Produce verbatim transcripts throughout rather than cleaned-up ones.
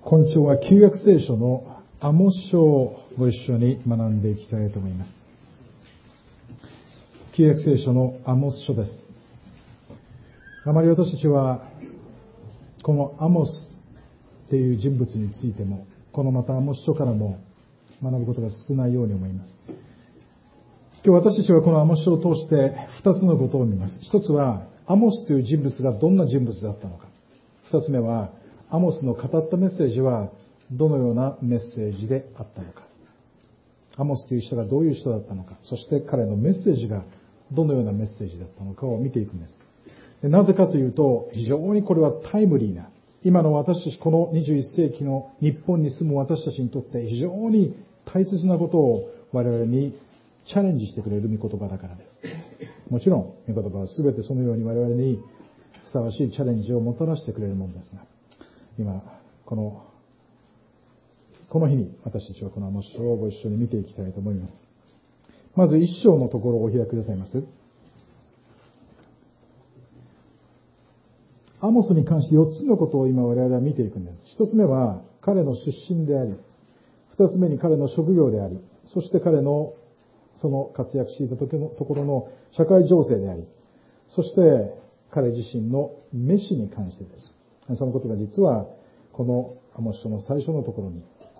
今朝は旧約聖書のアモス書をご一緒に学んでいきたいと思います。旧約聖書のアモス書です。あまり私たちはこのアモスという人物についても、このまたアモス書からも学ぶことが少ないように思います。今日私たちはこのアモス書を通して二つのことを見ます。一つはアモスという人物がどんな人物だったのか。二つ目はアモスの語ったメッセージはどのようなメッセージであったのか。アモスという人がどういう人だったのか。そして彼のメッセージがどのようなメッセージだったのかを見ていくんです。でなぜかというと、非常にこれはタイムリーな、今の私たち、このにじゅういっ世紀の日本に住む私たちにとって非常に大切なことを我々にチャレンジしてくれる御言葉だからです。もちろん、御言葉は全てそのように我々にふさわしいチャレンジをもたらしてくれるものですが、今、この、この日に私たちはこのアモス書をご一緒に見ていきたいと思います。まず一章のところをお開きくださいます。アモスに関してよっつのことを今我々は見ていくんです。一つ目は彼の出身であり、二つ目に彼の職業であり、そして彼のその活躍していた時のところの社会情勢であり、そして彼自身の召しに関してです。そのことが実はこのアモス書の最初のところに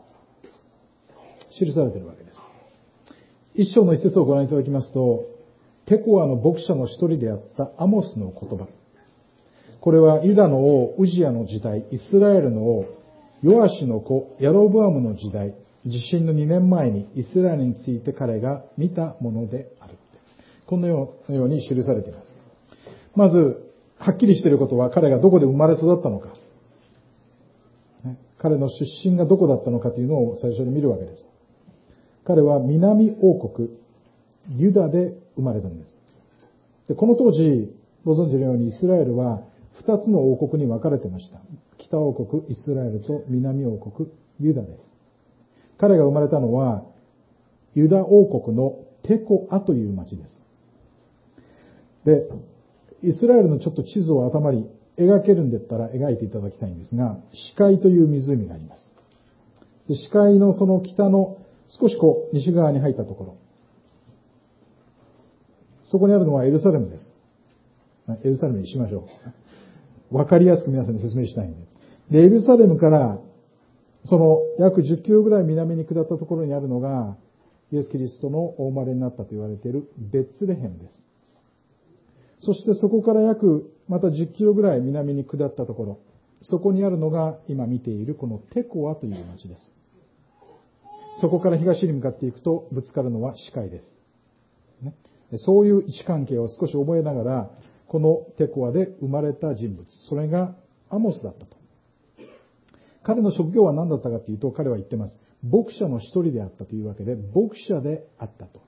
記されているわけです。一章の一節をご覧いただきますと、テコアの牧者の一人であったアモスの言葉。これはユダの王ウジアの時代、イスラエルの王ヨアシの子ヤロブアムの時代、地震のにねんまえにイスラエルについて彼が見たものである。このように記されています。まず、はっきりしていることは彼がどこで生まれ育ったのか、ね、彼の出身がどこだったのかというのを最初に見るわけです。彼は南王国ユダで生まれたんです。でこの当時ご存知のようにイスラエルは二つの王国に分かれていました。北王国イスラエルと南王国ユダです。彼が生まれたのはユダ王国のテコアという町です。でイスラエルのちょっと地図を頭に描けるんだったら描いていただきたいんですが、シカイという湖があります。でシカイのその北の少しこう西側に入ったところ、そこにあるのはエルサレムです。エルサレムにしましょう。わかりやすく皆さんに説明したいんで。で、エルサレムからその約じゅっキロぐらい南に下ったところにあるのがイエス・キリストのお生まれになったと言われているベツレヘムです。そしてそこから約またじゅっキロぐらい南に下ったところ、そこにあるのが今見ているこのテコアという町です。そこから東に向かっていくとぶつかるのはシカイです。ね、そういう位置関係を少し覚えながら、このテコアで生まれた人物、それがアモスだったと。彼の職業は何だったかというと、彼は言ってます。牧者の一人であったというわけで、牧者であったと。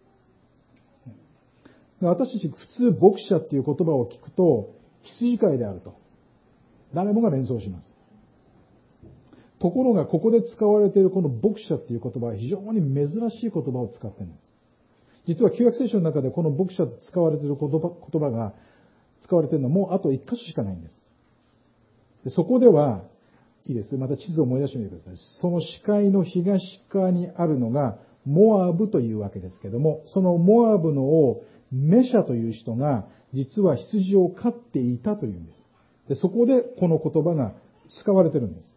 私たち普通牧者っていう言葉を聞くと羊飼いであると誰もが連想します。ところがここで使われているこの牧者っていう言葉は非常に珍しい言葉を使っているんです。実は旧約聖書の中でこの牧者と使われている言葉、言葉が使われているのはもうあと一箇所しかないんです。でそこではいいです。また地図を思い出してみてください。その視界の東側にあるのがモアブというわけですけども、そのモアブの王メシャという人が実は羊を飼っていたというんです。でそこでこの言葉が使われているんです。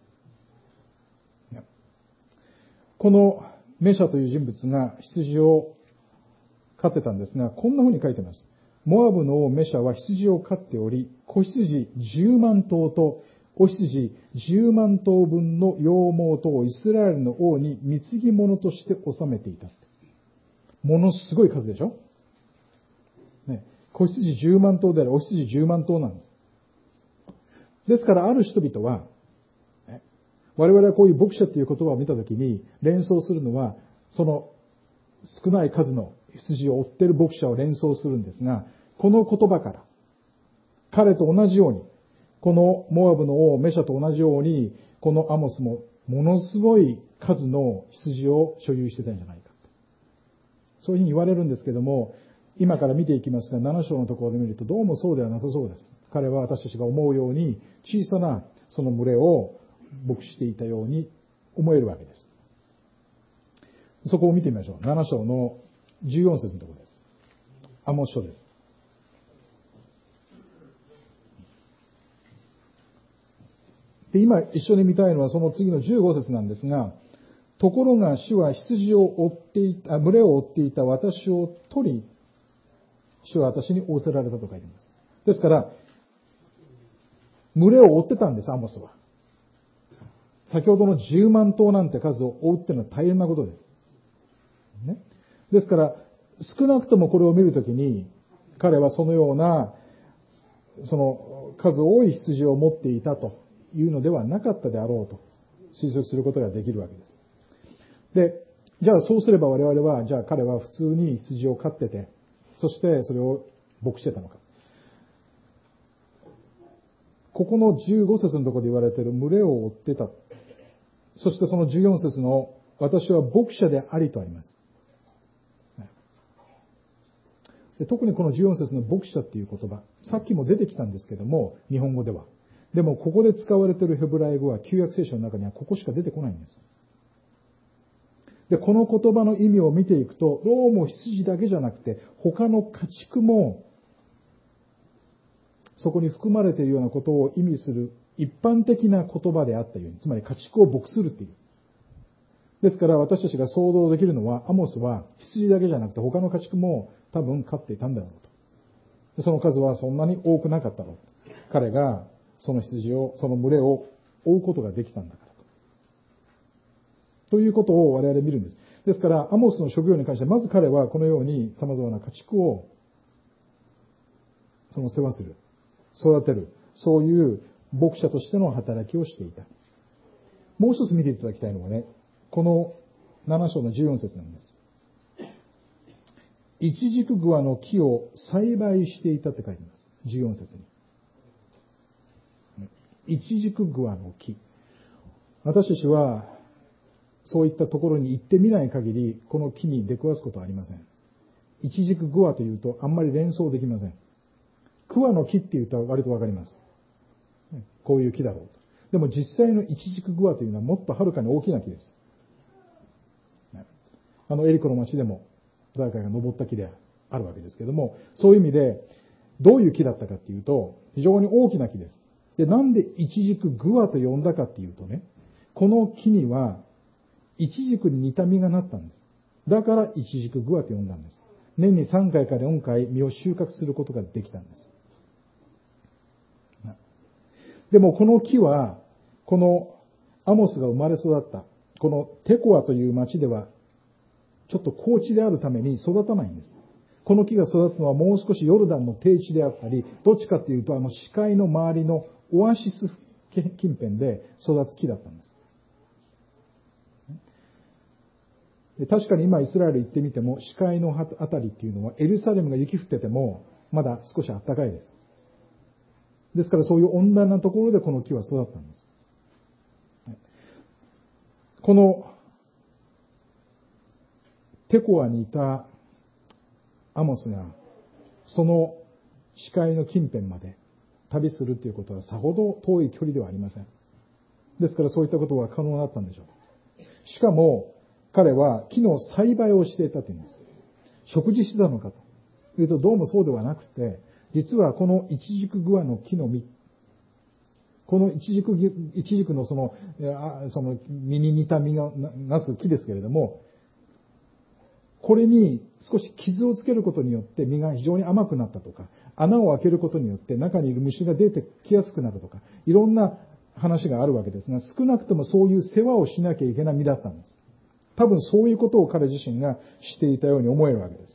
このメシャという人物が羊を飼ってたんですが、こんな風に書いてます。モアブの王メシャは羊を飼っており、子羊じゅうまんとうとお羊じゅうまんとうぶんの羊毛とをイスラエルの王に貢ぎ物として納めていた。ものすごい数でしょ、ね、子羊じゅうまんとうであるお羊じゅうまんとうなんです。ですからある人々は、ね、我々はこういう牧者っていう言葉を見たときに連想するのは、その少ない数の羊を追っている牧者を連想するんですが、この言葉から彼と同じように、このモアブの王メシャと同じように、このアモスもものすごい数の羊を所有してたんじゃないか。そういうふうに言われるんですけども、今から見ていきますが、なな章のところで見るとどうもそうではなさそうです。彼は私たちが思うように小さなその群れを牧していたように思えるわけです。そこを見てみましょう。なな章のじゅうよん節のところです。アモス書です。で、今一緒に見たいのはその次のじゅうご節なんですが、ところが主は羊を追っていた、群れを追っていた私を取り、主は私に仰せられたと書いています。ですから、群れを追ってたんです、アモスは。先ほどのじゅうまん頭なんて数を追うっていうのは大変なことです。ね。ですから、少なくともこれを見るときに、彼はそのような、その数多い羊を持っていたというのではなかったであろうと推測することができるわけです。で、じゃあそうすれば我々は、じゃあ彼は普通に羊を飼ってて、そしてそれを牧してたのか。ここのじゅうご節のところで言われている群れを追ってた。そしてそのじゅうよん節の私は牧者でありとあります。で特にこのじゅうよん節の牧者っていう言葉、さっきも出てきたんですけども、日本語では。でもここで使われているヘブライ語は旧約聖書の中にはここしか出てこないんです。で、この言葉の意味を見ていくと、どうも羊だけじゃなくて、他の家畜も、そこに含まれているようなことを意味する一般的な言葉であったように、つまり家畜を牧するっていう。ですから私たちが想像できるのは、アモスは羊だけじゃなくて他の家畜も多分飼っていたんだろうと。でその数はそんなに多くなかったろう。彼がその羊を、その群れを追うことができたんだからと。ということを我々見るんです。ですから、アモスの職業に関して、まず彼はこのように様々な家畜をその世話する、育てる、そういう牧者としての働きをしていた。もう一つ見ていただきたいのはね、このなな章のじゅうよん節なんです。イチジクグアの木を栽培していたって書いています。じゅうよん節に。イチジクグアの木。私たちは、そういったところに行ってみない限り、この木に出くわすことはありません。イチジクグアというと、あんまり連想できません。クワの木って言うと割とわかります。こういう木だろうと。でも実際のイチジクグアというのはもっとはるかに大きな木です。あのエリコの町でもザーカイが登った木であるわけですけれども、そういう意味でどういう木だったかっていうと、非常に大きな木です。で、なんでイチジクグアと呼んだかっていうとね、この木にはイチジクに似た実がなったんです。だからイチジクグアと呼んだんです。年にさんかいからよんかい実を収穫することができたんです。でもこの木は、このアモスが生まれ育った、このテコアという町では、ちょっと高地であるために育たないんです。この木が育つのはもう少しヨルダンの低地であったり、どっちかっていうとあの視界の周りのオアシス近辺で育つ木だったんです。で確かに今イスラエル行ってみても、視界のあたりっていうのはエルサレムが雪降ってても、まだ少し暖かいです。ですからそういう温暖なところでこの木は育ったんです。このテコアにいたアモスがその視界の近辺まで旅するということはさほど遠い距離ではありません。ですからそういったことは可能だったんでしょう。しかも彼は木の栽培をしていたというんです。食事してたのかというとどうもそうではなくて、実はこのイチジクグアの木の実、このイチジク、イチジクのその、その実に似た実がなす木ですけれども、これに少し傷をつけることによって実が非常に甘くなったとか、穴を開けることによって中にいる虫が出てきやすくなるとか、いろんな話があるわけですが、少なくともそういう世話をしなきゃいけない実だったんです。多分そういうことを彼自身がしていたように思えるわけです。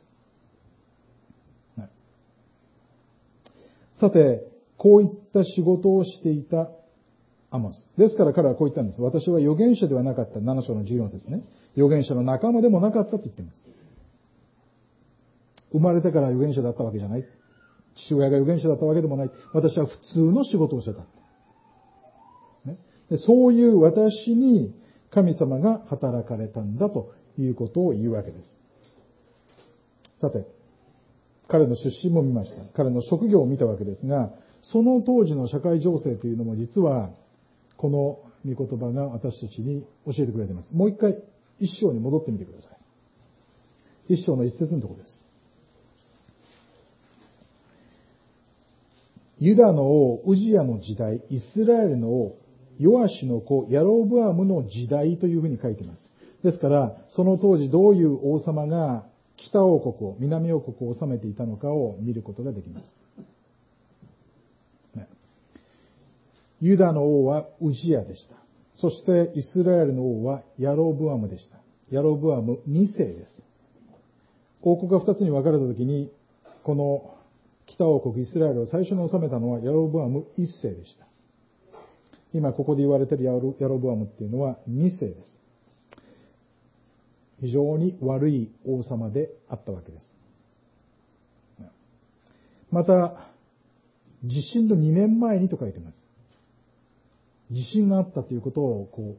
さて、こういった仕事をしていたアモス。ですから彼はこう言ったんです。私は預言者ではなかった。なな章のじゅうよん節ね。預言者の仲間でもなかったと言っています。生まれてから預言者だったわけじゃない。父親が預言者だったわけでもない。私は普通の仕事をしてた。ね、でそういう私に神様が働かれたんだということを言うわけです。さて、彼の出身も見ました。彼の職業を見たわけですが、その当時の社会情勢というのも実は、ここの御言葉が私たちに教えてくれています。もう一回一章に戻ってみてください。一章の一節のところです。ユダの王ウジヤの時代、イスラエルの王ヨアシの子ヤロブアムの時代というふうに書いています。ですから、その当時どういう王様が北王国を、南王国を治めていたのかを見ることができます。ね、ユダの王はウジヤでした。そしてイスラエルの王はヤロブアムでした。ヤロブアムに世です。王国が二つに分かれたときに、この北王国イスラエルを最初に治めたのはヤロブアム一世でした。今ここで言われているヤロ、ヤロブアムっていうのは二世です。非常に悪い王様であったわけです。また、地震のにねんまえにと書いています。地震があったということをこ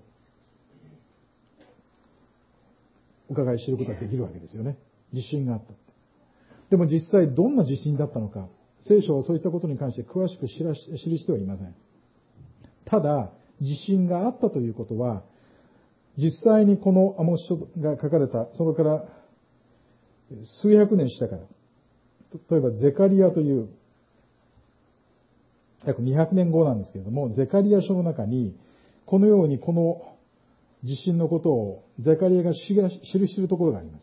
う、伺い知ることができるわけですよね。地震があった。でも実際どんな地震だったのか、聖書はそういったことに関して詳しく知らし、知りしてはいません。ただ、地震があったということは、実際にこのアモス書が書かれた、それから数百年したから、例えばゼカリアという、約にひゃくねんごなんですけれども、ゼカリア書の中に、このようにこの地震のことをゼカリアが記しているところがあります。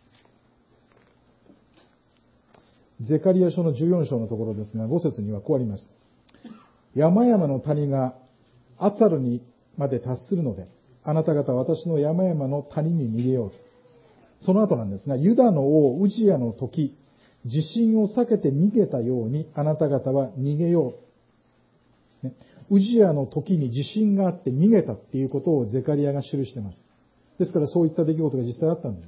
ゼカリア書のじゅうよん章のところですが、ご節にはこうあります。山々の谷がアツァルにまで達するので、あなた方は私の山々の谷に逃げよう。その後なんですが、ユダの王ウジヤの時、地震を避けて逃げたようにあなた方は逃げよう。ね、ウジヤの時に地震があって逃げたっていうことをゼカリアが記しています。ですからそういった出来事が実際あったんです。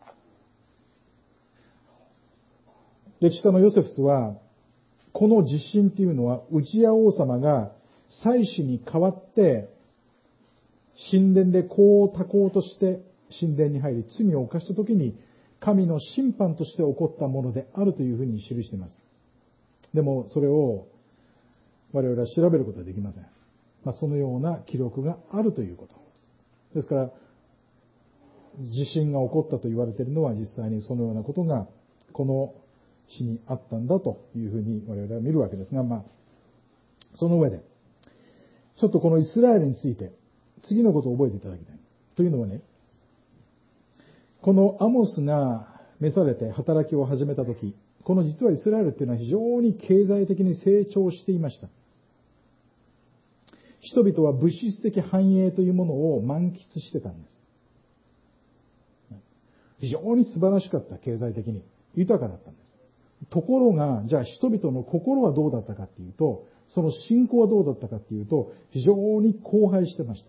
歴史家のヨセフスは、この地震っていうのは、ウジヤ王様が祭司に代わって、神殿で功をたこうとして神殿に入り、罪を犯したときに、神の審判として起こったものであるというふうに記しています。でも、それを我々は調べることはできません。まあ、そのような記録があるということ。ですから、地震が起こったと言われているのは、実際にそのようなことが、この死にあったんだというふうに我々は見るわけですが、まあ、その上で、ちょっとこのイスラエルについて、次のことを覚えていただきたい。というのはね、このアモスが召されて働きを始めたとき、この実はイスラエルっていうのは非常に経済的に成長していました。人々は物質的繁栄というものを満喫してたんです。非常に素晴らしかった、経済的に。豊かだったんです。ところが、じゃあ人々の心はどうだったかっていうと、その信仰はどうだったかっていうと、非常に荒廃してました。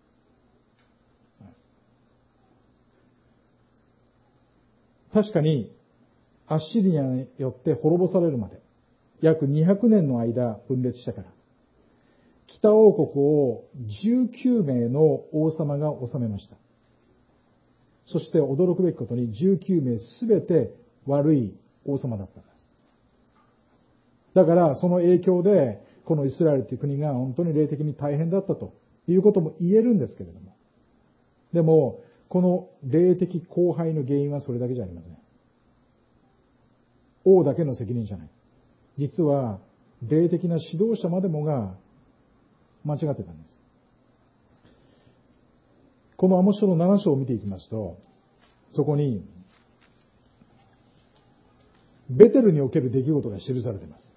確かに、アッシリアによって滅ぼされるまで、約にひゃくねんの間分裂したから、北王国をじゅうきゅうめいの王様が治めました。そして驚くべきことにじゅうきゅうめいすべて悪い王様だったんです。だからその影響でこのイスラエルという国が本当に霊的に大変だったということも言えるんですけれども、でもこの霊的荒廃の原因はそれだけじゃありません。王だけの責任じゃない。実は霊的な指導者までもが間違ってたんです。このアモス書のなな章を見ていきますと、そこにベテルにおける出来事が記されています。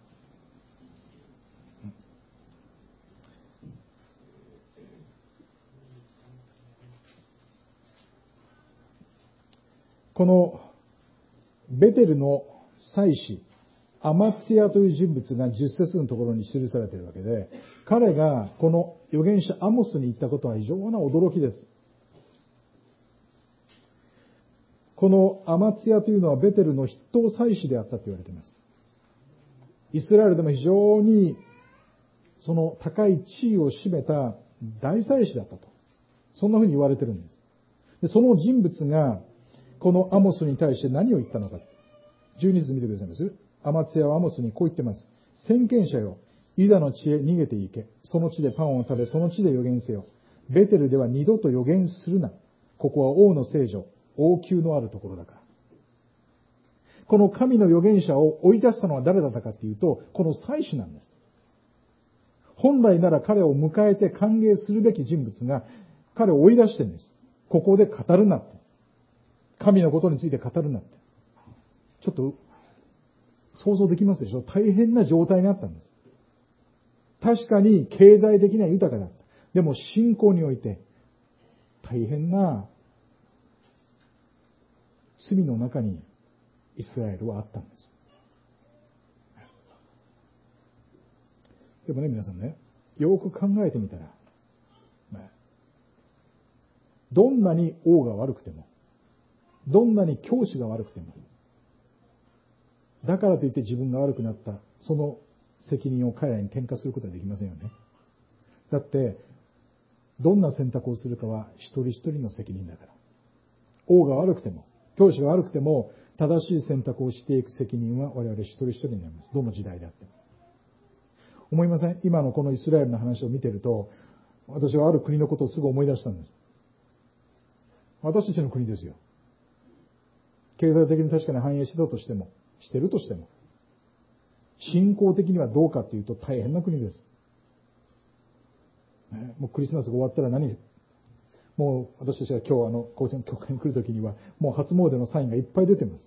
このベテルの祭司アマツヤという人物がじゅっ節のところに記されているわけで、彼がこの預言者アモスに言ったことは非常な驚きです。このアマツヤというのはベテルの筆頭祭司であったと言われています。イスラエルでも非常にその高い地位を占めた大祭司だったと。そんなふうに言われているんです。で、その人物がこのアモスに対して何を言ったのか。じゅうに節見てくださいます。アマツヤはアモスにこう言っています。先見者よ、 ユダの地へ逃げて行け。その地でパンを食べ、その地で預言せよ。ベテルでは二度と預言するな。ここは王の聖女、王宮のあるところだから。この神の預言者を追い出したのは誰だったかっていうと、この祭司なんです。本来なら彼を迎えて歓迎するべき人物が彼を追い出してるんです。ここで語るなって。神のことについて語るなって。ちょっと想像できますでしょ？大変な状態にあったんです。確かに経済的には豊かだった。でも信仰において大変な罪の中にイスラエルはあったんです。でもね、皆さんね、よく考えてみたら、ね、どんなに王が悪くても、どんなに教師が悪くても、だからといって自分が悪くなった、その責任を彼らに転嫁することはできませんよね。だって、どんな選択をするかは一人一人の責任だから。王が悪くても、教師が悪くても、正しい選択をしていく責任は我々一人一人になります。どの時代であっても。思いません？今のこのイスラエルの話を見てると、私はある国のことをすぐ思い出したんです。私たちの国ですよ。経済的に確かに繁栄してたとしても、してるとしても、信仰的にはどうかっていうと大変な国です。ね、もうクリスマスが終わったら何もう私たちが今日あの、高知の教会に来るときには、もう初詣のサインがいっぱい出てます。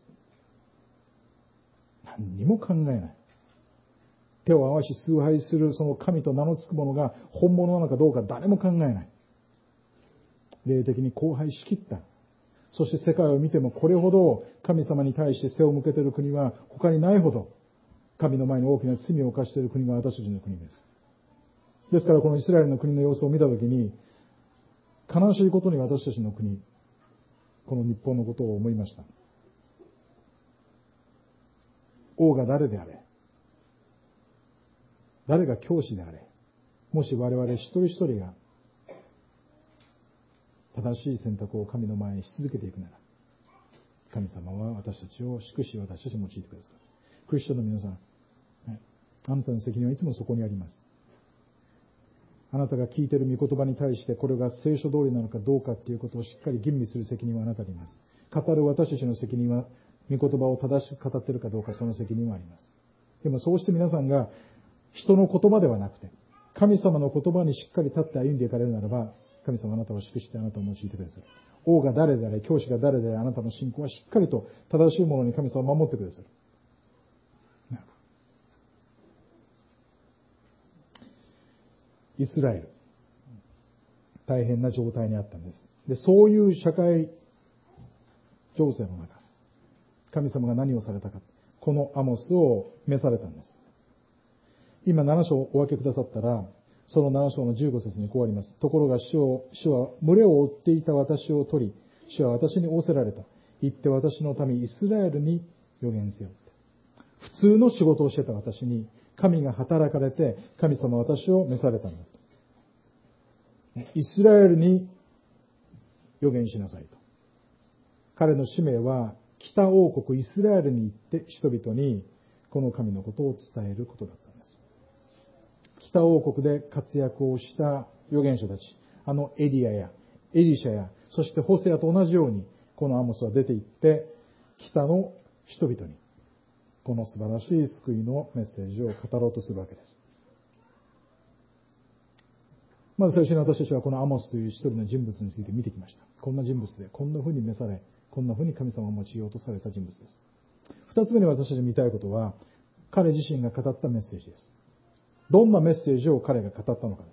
何にも考えない。手を合わし崇拝するその神と名の付くものが本物なのかどうか誰も考えない。霊的に荒廃しきった。そして世界を見てもこれほど神様に対して背を向けている国は他にないほど神の前に大きな罪を犯している国が私たちの国です。ですからこのイスラエルの国の様子を見たときに、悲しいことに私たちの国、この日本のことを思いました。王が誰であれ、誰が教師であれ、もし我々一人一人が正しい選択を神の前にし続けていくなら、神様は私たちを祝し私たちを用いてくださる。クリスチャンの皆さん、あなたの責任はいつもそこにあります。あなたが聞いている御言葉に対してこれが聖書通りなのかどうかっていうことをしっかり吟味する責任はあなたにいます。語る私たちの責任は御言葉を正しく語っているかどうかその責任はあります。でもそうして皆さんが人の言葉ではなくて神様の言葉にしっかり立って歩んでいかれるならば、神様あなたを祝してあなたを用いてくださる。王が誰であれ、教師が誰であれ、あなたの信仰はしっかりと正しいものに神様を守ってくださる。イスラエル、大変な状態にあったんです。で、そういう社会情勢の中、神様が何をされたか、このアモスを召されたんです。今なな章をお分けくださったら、そのなな章のじゅうご節にこうあります。ところが主を、主は群れを追っていた私を取り、主は私に仰せられた。言って私の民イスラエルに預言せよ。普通の仕事をしてた私に、神が働かれて、神様は私を召されたんだと。イスラエルに預言しなさいと。彼の使命は、北王国イスラエルに行って人々にこの神のことを伝えることだったんです。北王国で活躍をした預言者たち、あのエリアやエリシャや、そしてホセアと同じように、このアモスは出て行って、北の人々に、この素晴らしい救いのメッセージを語ろうとするわけです。まず最初に私たちはこのアモスという一人の人物について見てきました。こんな人物で、こんな風に召され、こんな風に神様を用いようとされた人物です。二つ目に私たち見たいことは、彼自身が語ったメッセージです。どんなメッセージを彼が語ったのかです。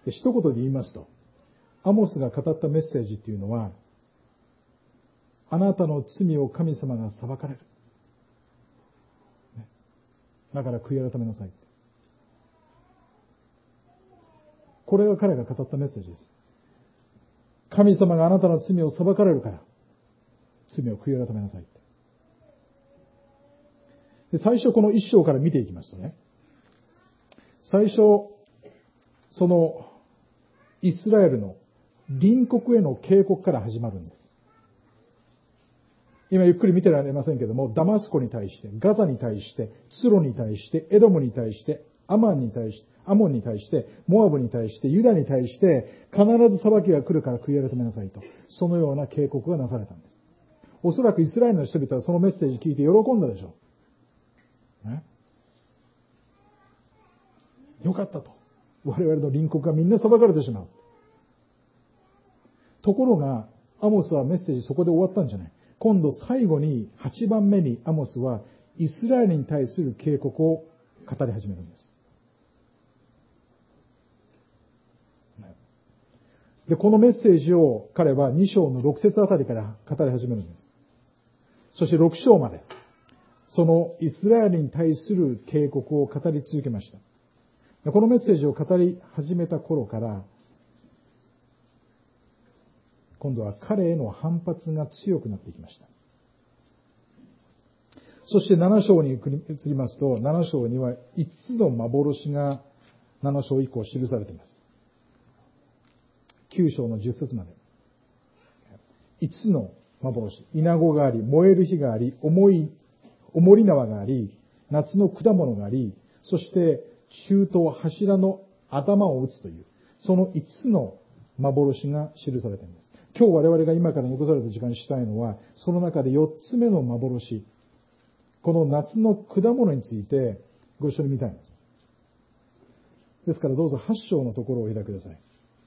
で、一言で言いますと、アモスが語ったメッセージっていうのは、あなたの罪を神様が裁かれる。だから悔い改めなさい。これが彼が語ったメッセージです。神様があなたの罪を裁かれるから、罪を悔い改めなさい。で、最初この一章から見ていきますとね、最初、そのイスラエルの隣国への警告から始まるんです。 今ゆっくり見てられませんけども、ダマスコに対して、ガザに対して、ツロに対して、エドムに対して、アマンに対して、アモンに対して、モアブに対して、ユダに対して、必ず裁きが来るから悔い改めなさいと。そのような警告がなされたんです。おそらくイスラエルの人々はそのメッセージ聞いて喜んだでしょう。ね、よかったと。我々の隣国がみんな裁かれてしまう。ところが、アモスはメッセージそこで終わったんじゃない。今度最後にはちばんめにアモスはイスラエルに対する警告を語り始めるんです。で、このメッセージを彼はに章のろく節あたりから語り始めるんです。そしてろく章まで、そのイスラエルに対する警告を語り続けました。このメッセージを語り始めた頃から、今度は彼への反発が強くなってきました。そしてなな章に移りますと、なな章にはいつつの幻がなな章以降記されています。きゅう章のじゅっ節まで。いつつの幻。イナゴがあり、燃える火があり、重い、重り縄があり、夏の果物があり、そして中東柱の頭を打つという、そのいつつの幻が記されています。今日我々が今から残された時間にしたいのは、その中でよっつめの幻、この夏の果物についてご一緒に見たいんです。ですからどうぞはち章のところをお開きください。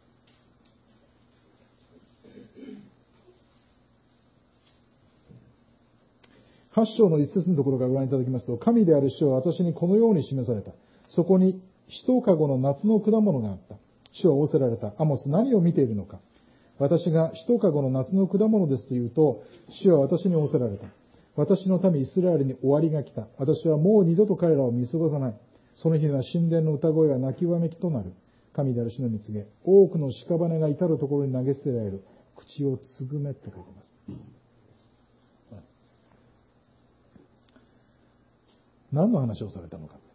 はち章の一節のところからご覧いただきますと、神である主は私にこのように示された。そこに一かごの夏の果物があった。主は仰せられた。アモス、何を見ているのか。私が一かごの夏の果物ですと言うと、主は私に仰せられた。私の民イスラエルに終わりが来た。私はもう二度と彼らを見過ごさない。その日には神殿の歌声は泣きわめきとなる。神である主の蜜げ。多くの屍が至るところに投げ捨てられる。口をつぐめって書いてます。何の話をされたのか。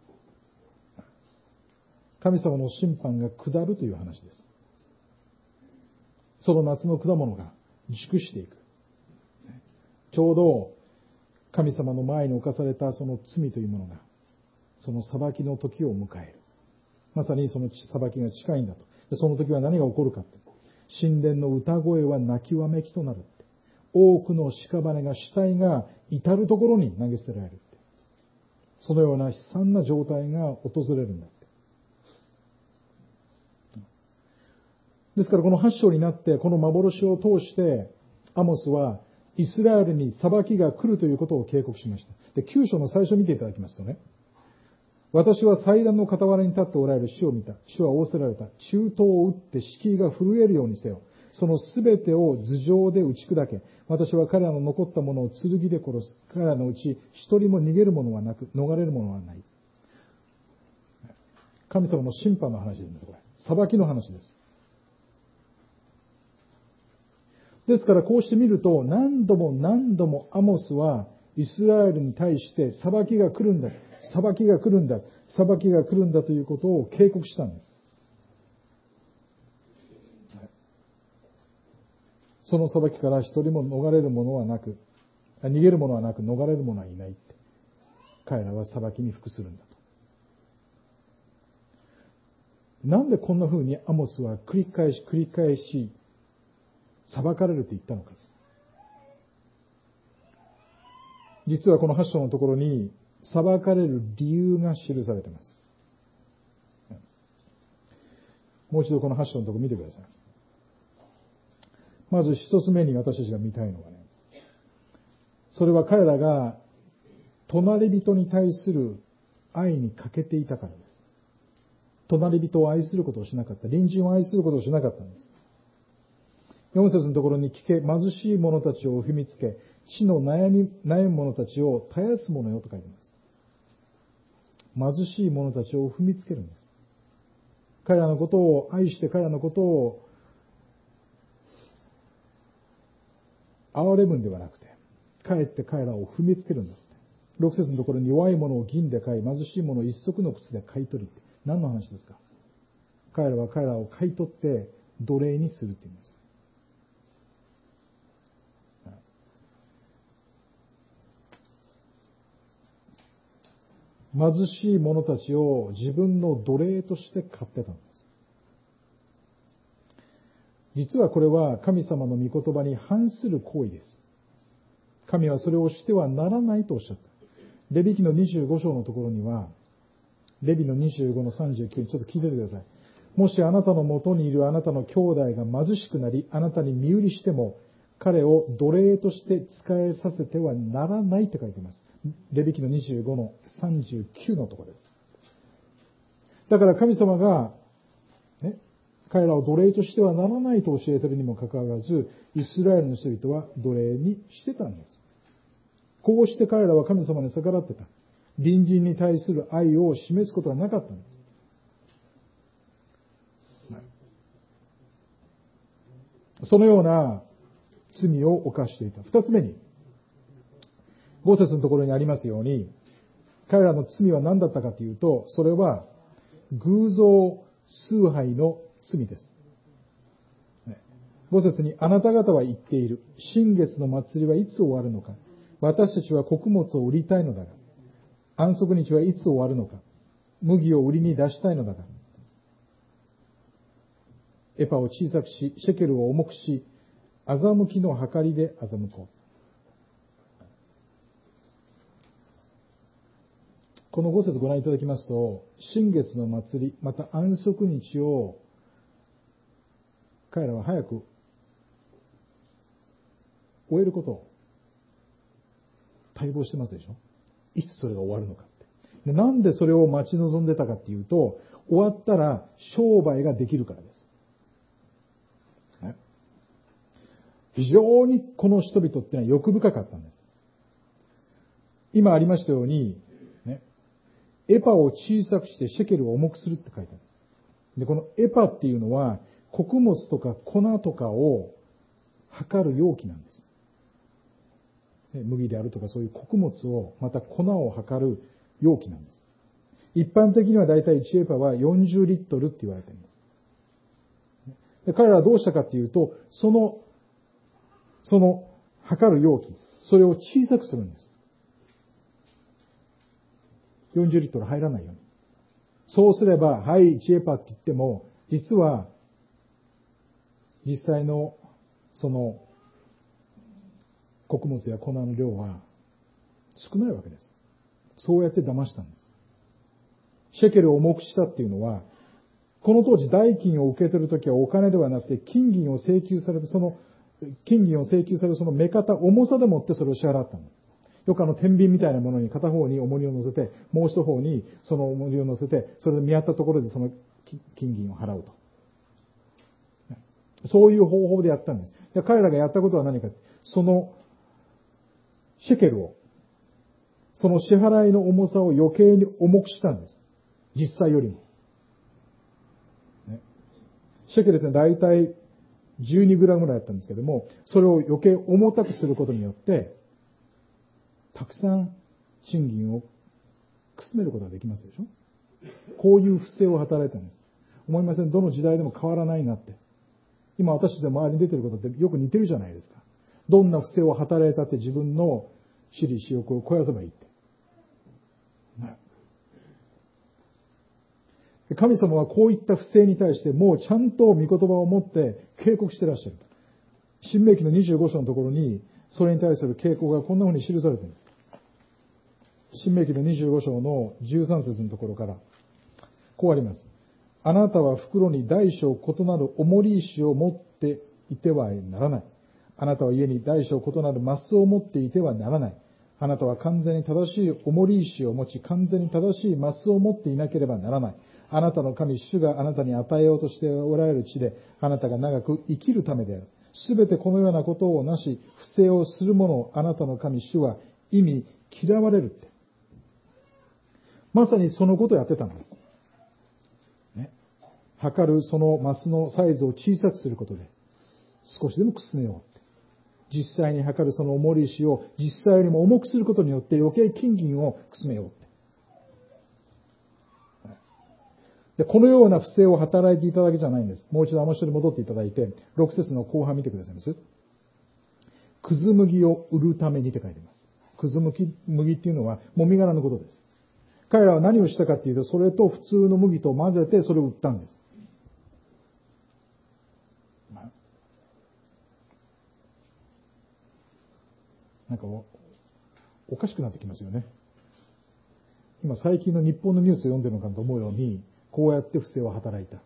神様の審判が下るという話です。その夏の果物が熟していく。ちょうど神様の前に侵されたその罪というものが、その裁きの時を迎える。まさにその裁きが近いんだと。でその時は何が起こるかって。神殿の歌声は泣きわめきとなるって。多くの屍が死体が至るところに投げ捨てられるって。そのような悲惨な状態が訪れるんだって。ですからこのはち章になって、この幻を通して、アモスはイスラエルに裁きが来るということを警告しました。で、きゅう章の最初を見ていただきますとね、私は祭壇の傍らに立っておられる主を見た。主は仰せられた。中東を打って敷居が震えるようにせよ。そのすべてを頭上で打ち砕け。私は彼らの残ったものを剣で殺す。彼らのうち一人も逃げるものはなく、逃れるものはない。神様の審判の話ですね、これ。裁きの話です。ですからこうして見ると、何度も何度もアモスはイスラエルに対して裁きが来るんだ、裁きが来るんだ、裁きが来るんだということを警告したんです。その裁きから一人も逃れるものはなく、逃げるものはなく、逃れるものはいないって。彼らは裁きに服するんだと。なんでこんな風にアモスは繰り返し繰り返し裁かれると言ったのか。実はこのはち章のところに裁かれる理由が記されています。もう一度このはち章のところ見てください。まず一つ目に私たちが見たいのはね、それは彼らが隣人に対する愛に欠けていたからです。隣人を愛することをしなかった。隣人を愛することをしなかったんです。よん節のところに聞け、貧しい者たちを踏みつけ、地の悩み、悩む者たちを絶やす者よと書いています。貧しい者たちを踏みつけるんです。彼らのことを愛して彼らのことを憐れむんではなくて、かえって彼らを踏みつけるんだって。ろく節のところに弱い者を銀で買い、貧しい者を一足の靴で買い取りって。何の話ですか？彼らは彼らを買い取って奴隷にするっていうんです。 貧しい者たちを自分の奴隷として買ってたんです。実はこれは神様の御言葉に反する行為です。神はそれをしてはならないとおっしゃった。レビ記のにじゅうご章のところには、レビのにじゅうごのさんじゅうきゅうにちょっと聞いててください。もしあなたの元にいるあなたの兄弟が貧しくなり、あなたに身売りしても、彼を奴隷として仕えさせてはならないって書いています。レビ記のにじゅうごのさんじゅうきゅうのところです。だから神様が、ね、彼らを奴隷としてはならないと教えているにもかかわらず、イスラエルの人々は奴隷にしてたんです。こうして彼らは神様に逆らってた。隣人に対する愛を示すことがなかったんです。そのような罪を犯していた。二つ目に、五節のところにありますように、彼らの罪は何だったかというと、それは偶像崇拝の罪です。五節に、あなた方は言っている。新月の祭りはいつ終わるのか。私たちは穀物を売りたいのだが。安息日はいつ終わるのか。麦を売りに出したいのだが。エパを小さくし、シェケルを重くし、欺きの計りで欺こう。この五節ご覧いただきますと、新月の祭り、また安息日を、彼らは早く終えることを待望してますでしょ。いつそれが終わるのかって。で、なんでそれを待ち望んでたかっていうと、終わったら商売ができるからです。ね、非常にこの人々っていうのは欲深かったんです。今ありましたように、ね、エパを小さくしてシェケルを重くするって書いてある。で、このエパっていうのは、穀物とか粉とかを測る容器なんです。麦であるとかそういう穀物を、また粉を測る容器なんです。一般的にはだいたいいちエパはよんじゅうリットルって言われています。で、彼らはどうしたかっていうと、その、その測る容器、それを小さくするんです。よんじゅうリットル入らないように。そうすれば、はい、いちエパって言っても、実は、実際の、その、穀物や粉の量は少ないわけです。そうやって騙したんです。シェケルを重くしたっていうのは、この当時代金を受け取るときはお金ではなくて金銀を請求される、その、金銀を請求されるその目方、重さでもってそれを支払ったんです。よくあの天秤みたいなものに片方に重りを乗せて、もう一方にその重りを乗せて、それで見合ったところでその金銀を払うと。そういう方法でやったんです。で、彼らがやったことは何か、そのシェケルを、その支払いの重さを余計に重くしたんです。実際よりも。ね、シェケルって大体じゅうにグラムぐらいだったんですけども、それを余計重たくすることによって、たくさん賃金をくすめることができますでしょ。こういう不正を働いたんです。思いません？どの時代でも変わらないなって。今私たちの周りに出てることってよく似てるじゃないですか。どんな不正を働いたって自分の私利私欲を肥やせばいいって。神様はこういった不正に対してもうちゃんと御言葉を持って警告してらっしゃる。申命記のにじゅうご章のところにそれに対する警告がこんな風に記されているんです。申命記のにじゅうご章のじゅうさん節のところからこうあります。あなたは袋に大小異なる重り石を持っていてはならない。あなたは家に大小異なるマスを持っていてはならない。あなたは完全に正しい重り石を持ち、完全に正しいマスを持っていなければならない。あなたの神、主があなたに与えようとしておられる地で、あなたが長く生きるためである。すべてこのようなことをなし、不正をする者をあなたの神、主は意味嫌われるって。まさにそのことをやってたんです。ね。測るそのマスのサイズを小さくすることで、少しでもくすねようって。実際に測るその重り石を実際よりも重くすることによって余計金銀をくすめようって。で、このような不正を働いていただけじゃないんです。もう一度あの人に戻っていただいて、ろく節の後半見てくださいます。くず麦を売るためにって書いています。くず麦、麦っていうのは、もみ殻のことです。 彼らは何をしたかっていうと、それと普通の麦と混ぜてそれを売ったんです。なんかお、おかしくなってきますよね。今最近の日本のニュースを読んでるのかと思うように、こうやって不正は働いた。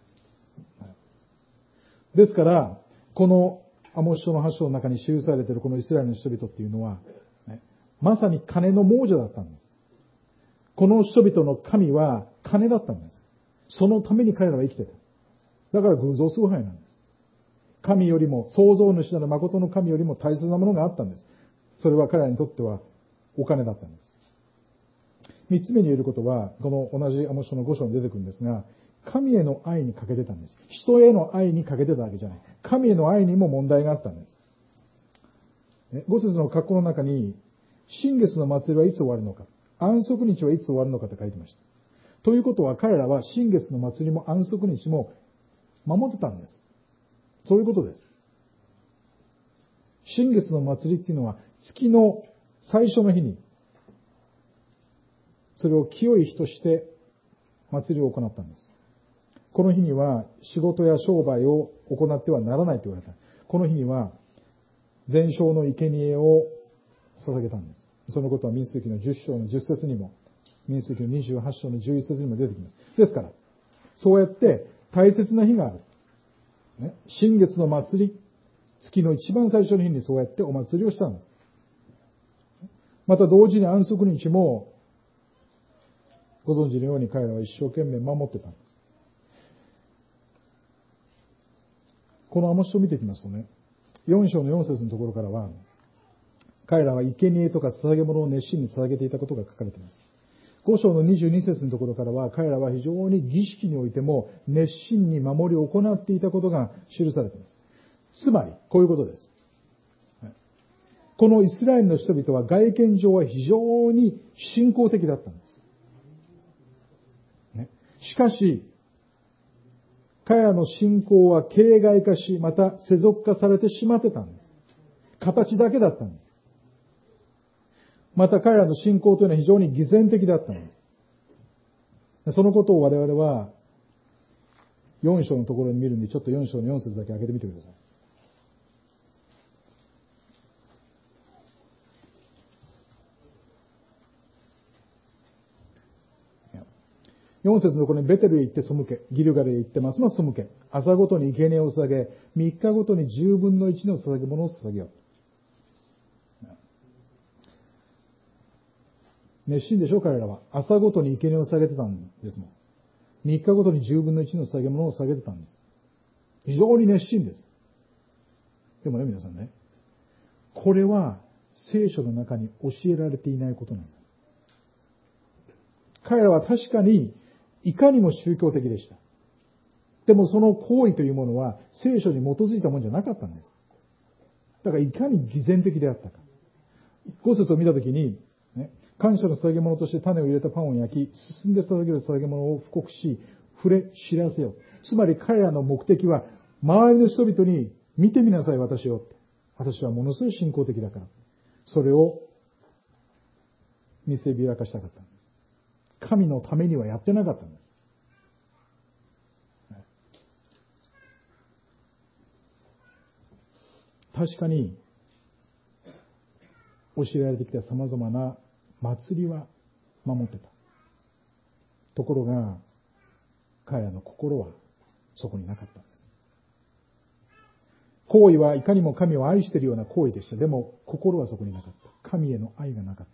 ですから、このアモス書のはち章の中に記されているこのイスラエルの人々っていうのは、ね、まさに金の亡者だったんです。この人々の神は金だったんです。そのために彼らは生きてた。だから偶像崇拝なんです。神よりも、創造主なる誠の神よりも大切なものがあったんです。それは彼らにとってはお金だったんです。三つ目に言えることは、この同じアモス書の五章に出てくるんですが、神への愛に欠けてたんです。人への愛に欠けてたわけじゃない。神への愛にも問題があったんです。五節の括弧の中に、新月の祭りはいつ終わるのか、安息日はいつ終わるのかって書いてました。ということは彼らは新月の祭りも安息日も守ってたんです。そういうことです。新月の祭りっていうのは月の最初の日に、それを清い日として祭りを行ったんです。この日には仕事や商売を行ってはならないと言われた。この日には全焼の生贄を捧げたんです。そのことは民数記のじゅっ章のじゅっ節にも、民数記のにじゅうはち章のじゅういち節にも出てきます。ですから、そうやって大切な日がある。ね、新月の祭り、月の一番最初の日にそうやってお祭りをしたんです。また同時に安息日も、ご存知のように彼らは一生懸命守ってたんです。このアモス書を見ていきますとね、よん章のよん節のところからは、彼らは生贄とか捧げ物を熱心に捧げていたことが書かれています。ご章のにじゅうに節のところからは、彼らは非常に儀式においても熱心に守りを行っていたことが記されています。つまり、こういうことです。このイスラエルの人々は外見上は非常に信仰的だったんです。しかし、彼らの信仰は形骸化し、また世俗化されてしまってたんです。形だけだったんです。また彼らの信仰というのは非常に偽善的だったんです。そのことを我々はよん章のところに見るんで、ちょっとよん章のよん節だけ開けてみてください。よん節のところにベテルへ行って背け、ギルガルへ行ってますます背け、朝ごとに生贄を捧げ、三日ごとに十分の一の捧げ物を捧げよう。熱心でしょ、彼らは。朝ごとに生贄を捧げてたんですもん。三日ごとに十分の一の捧げ物を捧げてたんです。非常に熱心です。でもね、皆さんね、これは聖書の中に教えられていないことなんです。彼らは確かにいかにも宗教的でした。でもその行為というものは聖書に基づいたものじゃなかったんです。だからいかに偽善的であったか。ご節を見たときに、ね、感謝の捧げ物として種を入れたパンを焼き、進んで捧げる捧げ物を布告し、触れ知らせよ。つまり彼らの目的は、周りの人々に見てみなさい私をって。私はものすごい信仰的だから。それを見せびらかしたかったんです。神のためにはやってなかったんです。確かに、教えられてきた様々な祭りは守ってた。ところが、彼らの心はそこになかったんです。行為はいかにも神を愛しているような行為でした。でも、心はそこになかった。神への愛がなかったんです。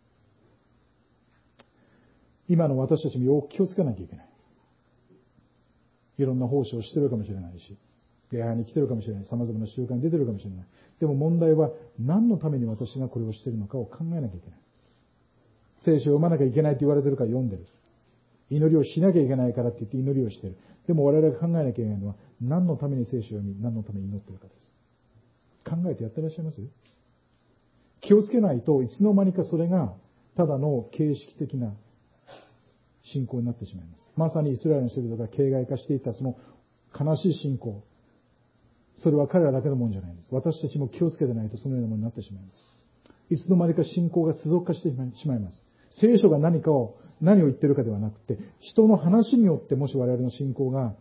今の私たちもよく気をつけなきゃいけない。いろんな奉仕をしてるかもしれないし、礼拝に来てるかもしれない。様々な習慣に出てるかもしれない。でも問題は何のために私がこれをしているのかを考えなきゃいけない。聖書を読まなきゃいけないと言われてるから読んでる。祈りをしなきゃいけないからって言って祈りをしている。でも我々が考えなきゃいけないのは何のために聖書を読み、何のために祈っているかです。考えてやってらっしゃいます？気をつけないといつの間にかそれがただの形式的な信仰になってしまいます。まさにイスラエルの人々が形骸化していたその悲しい信仰。それは彼らだけのもんじゃないです。私たちも気をつけてないとそのようなものになってしまいます。いつの間にか信仰が世俗化してしまいます。 聖書が何かを、何を言ってるかではなくて、人の話によってもし我々の信仰が、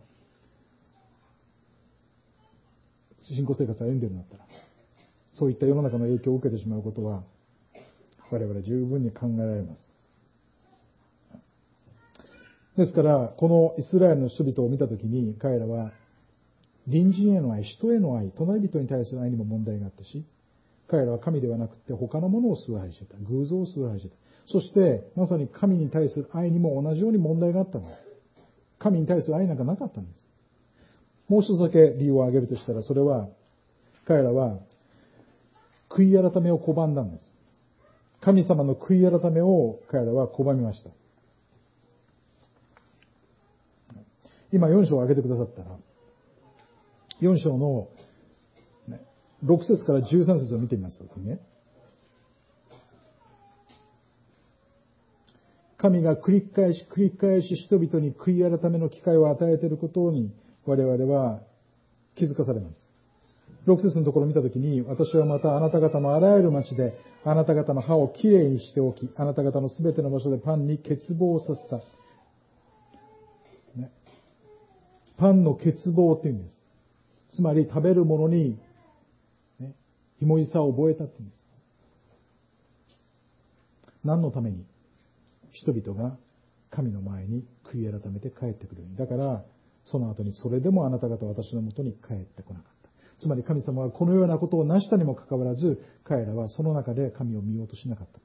信仰生活を歩んでいるんだったら、そういった世の中の影響を受けてしまうことは、我々十分に考えられます。ですから、このイスラエルの人々を見たときに、彼らは、隣人への愛、人への愛、隣人に対する愛にも問題があったし、彼らは神ではなくて他のものを崇拝していた。偶像を崇拝していた。そして、まさに神に対する愛にも同じように問題があったんです。神に対する愛なんかなかったんです。もう一つだけ理由を挙げるとしたら、それは、彼らは、悔い改めを拒んだんです。神様の悔い改めを彼らは拒みました。今よん章を挙げてくださったら、よん章のろく節からじゅうさん節を見てみますとね、神が繰り返し繰り返し人々に悔い改めの機会を与えていることに我々は気づかされます。ろく節のところを見たときに、私はまたあなた方のあらゆる町であなた方の歯をきれいにしておき、あなた方のすべての場所でパンに欠乏をさせた。ね、パンの欠乏っていうんです。つまり食べるものに、ね、ひもじさを覚えたっていうんです。何のために人々が神の前に悔い改めて帰ってくるように。だから、その後にそれでもあなた方は私のもとに帰ってこなかった。つまり神様はこのようなことを成したにもかかわらず、彼らはその中で神を見ようとしなかった。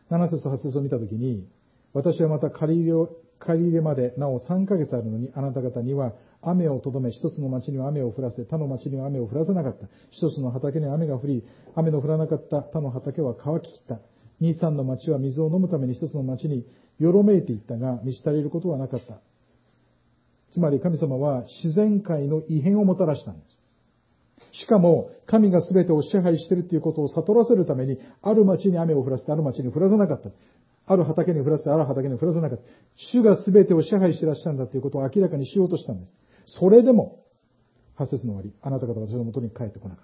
なな節はち節を見たときに、私はまた借り入れを、借り入れまでなおさんかげつあるのに、あなた方には雨をとどめ、一つの町には雨を降らせ、他の町には雨を降らせなかった。一つの畑には雨が降り、雨の降らなかった他の畑は乾ききった。二、三の町は水を飲むために一つの町によろめいていったが、満ち足りることはなかった。つまり神様は自然界の異変をもたらしたんです。しかも、神が全てを支配しているということを悟らせるために、ある町に雨を降らせて、ある町に降らさなかった。ある畑に降らせて、ある畑に降らさなかった。主が全てを支配していらっしゃるんだということを明らかにしようとしたんです。それでも、はち節の終わり、あなた方は私のもとに帰ってこなかった。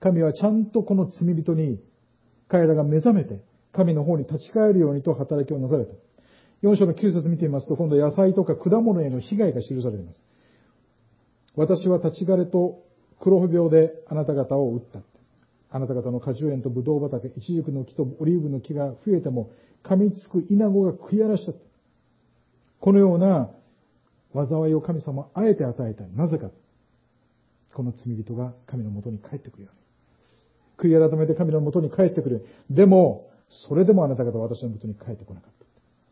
神はちゃんとこの罪人に、彼らが目覚めて、神の方に立ち返るようにと働きをなされた。よん章のきゅう節見てみますと、今度野菜とか果物への被害が記されています。私は立ち枯れと黒病であなた方を打った。あなた方の果樹園とブドウ畑、イチジクの木とオリーブの木が増えても、噛みつくイナゴが食い荒らした。このような災いを神様はあえて与えた。なぜか。この罪人が神のもとに帰ってくるように。悔い改めて神のもとに帰ってくる。でも、それでもあなた方は私のもとに帰ってこなかった。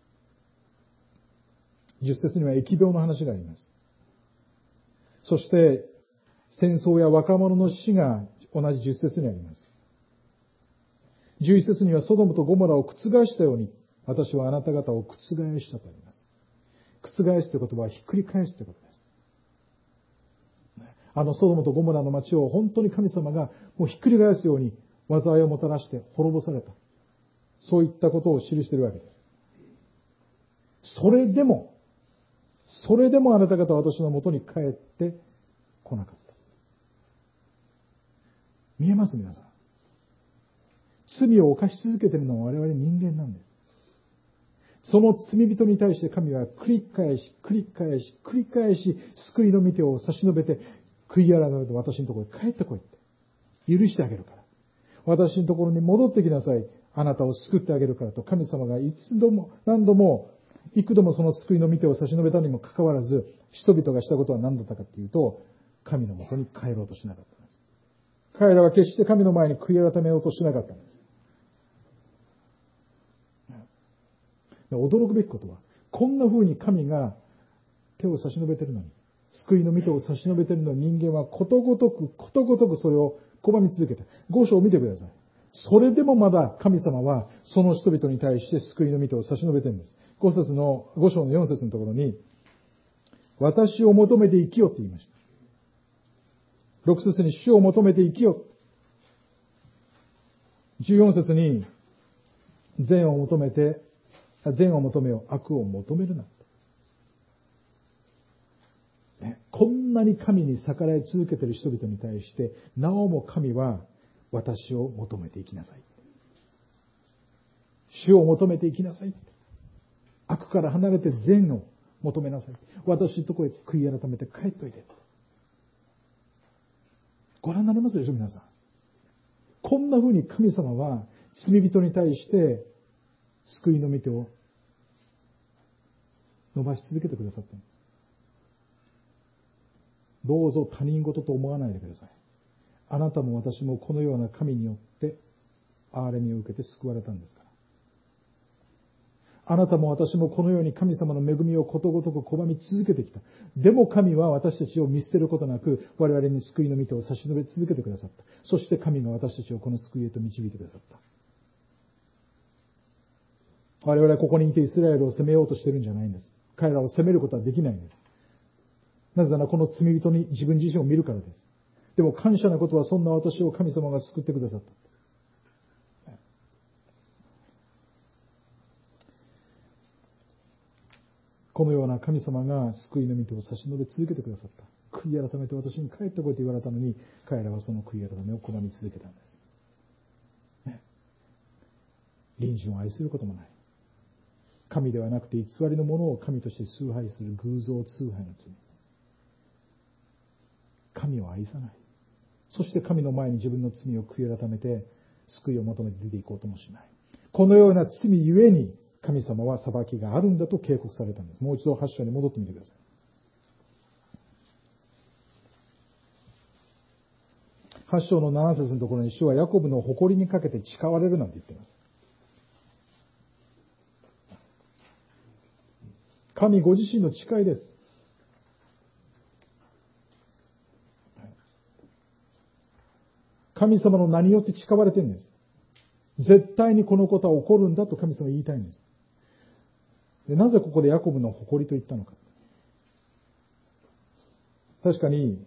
じゅっ節には疫病の話があります。そして、戦争や若者の死が同じじゅっ節にあります。じゅういち節にはソドムとゴモラを覆したように、私はあなた方を覆したとあります。覆すという言葉はひっくり返すということです。あのソドムとゴモラの町を本当に神様がもうひっくり返すように災いをもたらして滅ぼされた。そういったことを記しているわけです。それでも、それでもあなた方は私のもとに帰ってこなかった。見えます皆さん。罪を犯し続けているのは我々人間なんです。その罪人に対して神は繰り返し、繰り返し、繰り返し救いの御手を差し伸べて、悔い改めて私のところに帰ってこいって。許してあげるから。私のところに戻ってきなさい。あなたを救ってあげるからと神様がいつ度も何度も幾度もその救いの御手を差し伸べたにもかかわらず、人々がしたことは何だったかというと、神のもとに帰ろうとしなかったんです。彼らは決して神の前に悔い改めようとしなかったんです。驚くべきことは、こんな風に神が手を差し伸べているのに、救いの御手を差し伸べているのに人間はことごとく、ことごとくそれを拒み続けた。五章を見てください。それでもまだ神様はその人々に対して救いの御手を差し伸べているんです。五節の、五章の四節のところに、私を求めて生きよって言いました。六節に主を求めて生きよ。十四節に、善を求めて、善を求めよ、悪を求めるな。ね、こんなに神に逆らい続けている人々に対して、なおも神は私を求めていきなさい。 主を求めて生きなさい。悪から離れて善を求めなさい。私のところへ悔い改めて帰っておいで。ご覧になりますでしょ、皆さん。こんな風に神様は罪人に対して救いの御手を伸ばし続けてくださった。どうぞ他人事と思わないでください。あなたも私もこのような神によって憐れみを受けて救われたんですから。あなたも私もこのように神様の恵みをことごとく拒み続けてきた。でも神は私たちを見捨てることなく、我々に救いの御手を差し伸べ続けてくださった。そして神が私たちをこの救いへと導いてくださった。我々はここにいてイスラエルを責めようとしてるんじゃないんです。彼らを責めることはできないんです。なぜならこの罪人に自分自身を見るからです。でも感謝なことはそんな私を神様が救ってくださった。このような神様が救いの御手を差し伸べ続けてくださった。悔い改めて私に帰ってこいと言われたのに、彼らはその悔い改めを拒み続けたんです。ね、隣人を愛することもない。神ではなくて偽りのものを神として崇拝する偶像崇拝の罪。神を愛さない。そして神の前に自分の罪を悔い改めて救いを求めて出ていこうともしない。このような罪ゆえに神様は裁きがあるんだと警告されたんです。もう一度八章に戻ってみてください。八章の七節のところに主はヤコブの誇りにかけて誓われるなんて言っています。神ご自身の誓いです。神様の名によって誓われてるんです。絶対にこのことは起こるんだと神様は言いたいんです。で、なぜここでヤコブの誇りと言ったのか。確かに、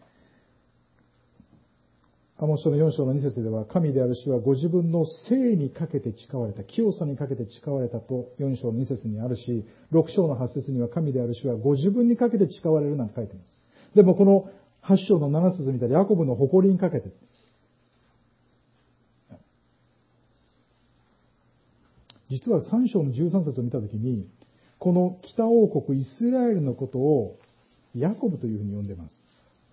アモス書のよん章のに節では、神である主はご自分の聖にかけて誓われた、清さにかけて誓われたとよん章のに節にあるし、ろく章のはち節には神である主はご自分にかけて誓われるなんて書いています。でもこのはち章のなな節みたいにヤコブの誇りにかけて、実はさん章のじゅうさん節を見たときに、この北王国イスラエルのことをヤコブというふうに呼んでいます。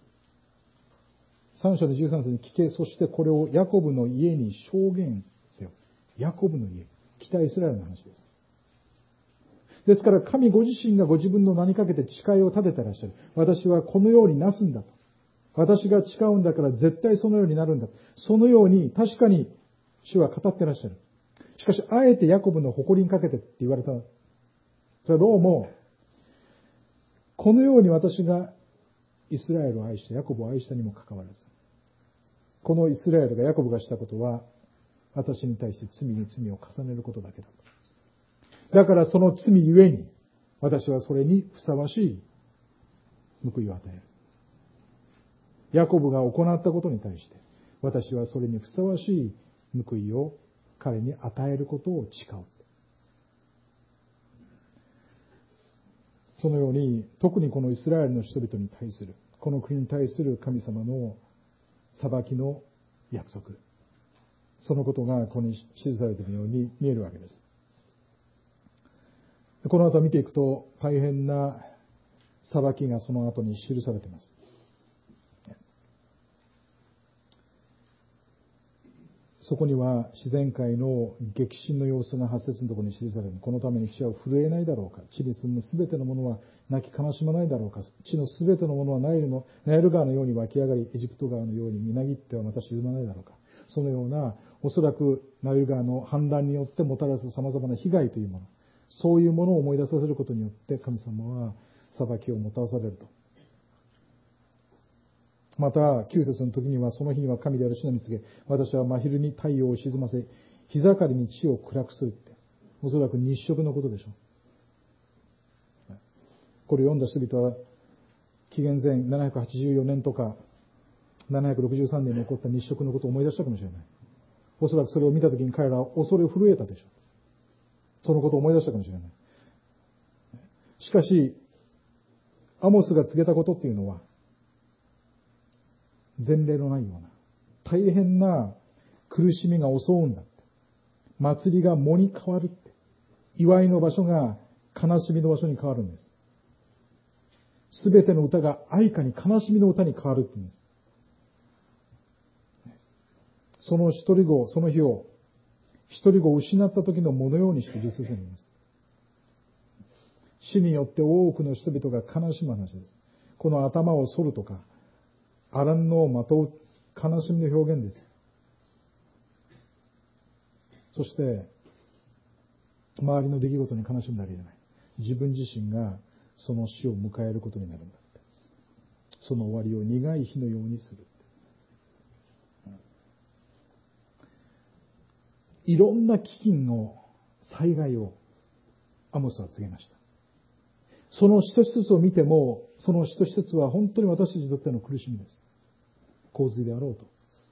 さん章のじゅうさん節に聞け、そしてこれをヤコブの家に証言せよ。ヤコブの家。北イスラエルの話です。ですから神ご自身がご自分の名にかけて誓いを立ててらっしゃる。私はこのようになすんだと。私が誓うんだから絶対そのようになるんだ。そのように確かに主は語ってらっしゃる。しかし、あえてヤコブの誇りにかけてって言われた。それはどうも、このように私がイスラエルを愛して、ヤコブを愛したにもかかわらず、このイスラエルがヤコブがしたことは、私に対して罪に罪を重ねることだけだ。だからその罪ゆえに、私はそれにふさわしい報いを与える。ヤコブが行ったことに対して、私はそれにふさわしい報いを彼に与えることを誓う。そのように、特にこのイスラエルの人々に対する、この国に対する神様の裁きの約束。そのことがここに記されているように見えるわけです。この後見ていくと、大変な裁きがその後に記されています。そこには自然界の激震の様子がはち節のところに記される。このために地は震えないだろうか。地に住むすべてのものは泣き悲しまないだろうか。地のすべてのものはナイルの、ナイル川のように湧き上がり、エジプト川のようにみなぎってはまた沈まないだろうか。そのような、おそらくナイル川の氾濫によってもたらす様々な被害というもの。そういうものを思い出させることによって神様は裁きをもたらされると。また、きゅう節の時には、その日には神である主の見告げ、私は真昼に太陽を沈ませ、日盛りに地を暗くするって。おそらく日食のことでしょう。これを読んだ人々は、紀元前ななひゃくはちじゅうよねんとか、ななひゃくろくじゅうさんねんに起こった日食のことを思い出したかもしれない。おそらくそれを見た時に彼らは恐れ震えたでしょう。そのことを思い出したかもしれない。しかし、アモスが告げたことっていうのは、前例のないような大変な苦しみが襲うんだって。 祭りが喪に変わるって。祝いの場所が悲しみの場所に変わるんです。すべての歌が愛歌に悲しみの歌に変わるって言うんです。その一人子、その日を、一人子を失った時のものようにして実践するんです。死によって多くの人々が悲しむ話です。この頭を剃るとか、アランのをまとう悲しみの表現です。そして、周りの出来事に悲しむだけじゃない。自分自身がその死を迎えることになるんだって。その終わりを苦い日のようにする。いろんな飢饉の災害をアモスは告げました。その一つ一つを見ても、その一つ一つは本当に私たちにとっての苦しみです。洪水であろうと。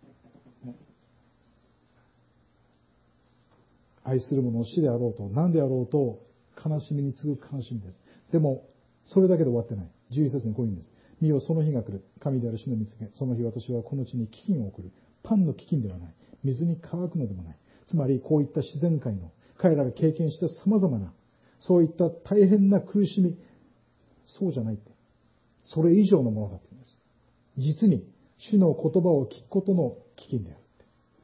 愛する者の死であろうと、何であろうと、悲しみに次ぐ悲しみです。でも、それだけで終わってない。じゅういっ節にこう言うんです。見よ、その日が来る。神である主の見つけ。その日私はこの地に飢饉を送る。パンの飢饉ではない。水に乾くのでもない。つまり、こういった自然界の、彼らが経験した様々な、そういった大変な苦しみ、そうじゃないって。それ以上のものだって言うんです。実に、主の言葉を聞くことの飢饉である。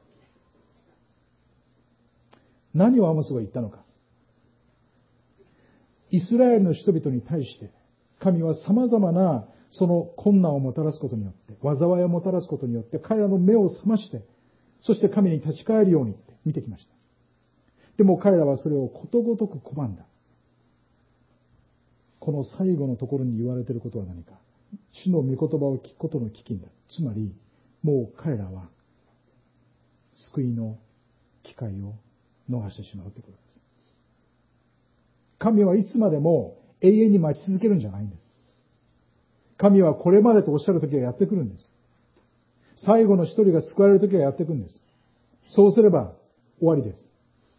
何をアモスは言ったのか。イスラエルの人々に対して、神は様々なその困難をもたらすことによって、災いをもたらすことによって、彼らの目を覚まして、そして神に立ち返るようにって見てきました。でも彼らはそれをことごとく拒んだ。この最後のところに言われていることは何か。主の御言葉を聞くことの飢饉だ。つまり、もう彼らは、救いの機会を逃してしまうということです。神はいつまでも永遠に待ち続けるんじゃないんです。神はこれまでとおっしゃる時がやってくるんです。最後の一人が救われる時がやってくるんです。そうすれば終わりです。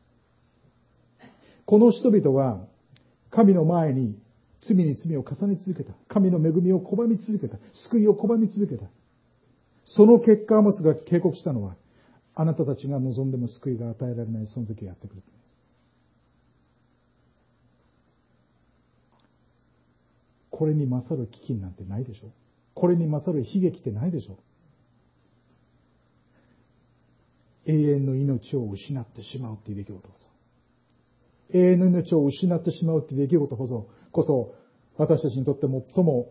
この人々は神の前に罪に罪を重ね続けた。神の恵みを拒み続けた。救いを拒み続けた。その結果、アモスが警告したのは、あなたたちが望んでも救いが与えられないその時がやってくる。これに勝る飢饉なんてないでしょ。これに勝る悲劇ってないでしょ。永遠の命を失ってしまうっていう出来事こそ。永遠の命を失ってしまうっていう出来事こそ、こそ私たちにとって最も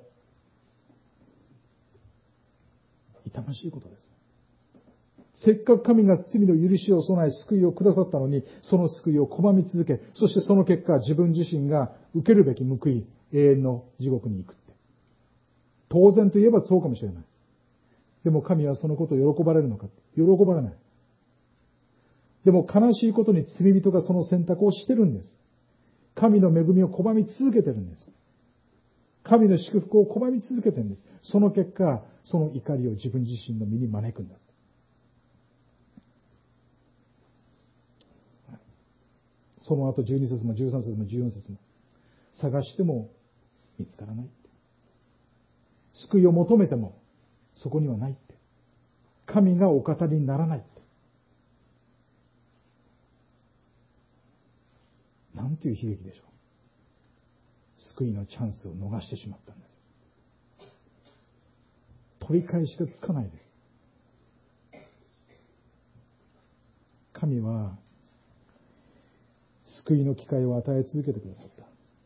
痛ましいことです。せっかく神が罪の許しを備え救いをくださったのに、その救いを拒み続け、そしてその結果自分自身が受けるべき報い、永遠の地獄に行くって。当然といえばそうかもしれない。でも神はそのことを喜ばれるのか。喜ばれない。でも悲しいことに罪人がその選択をしてるんです。神の恵みを拒み続けてるんです。神の祝福を拒み続けてるんです。その結果、その怒りを自分自身の身に招くんだ。その後じゅうに節もじゅうさん節もじゅうよん節も探しても見つからないって。救いを求めてもそこにはないって。神がお語りにならないって。なんていう悲劇でしょう。救いのチャンスを逃してしまったんです。取り返しがつかないです。神は救いの機会を与え続けてくださった。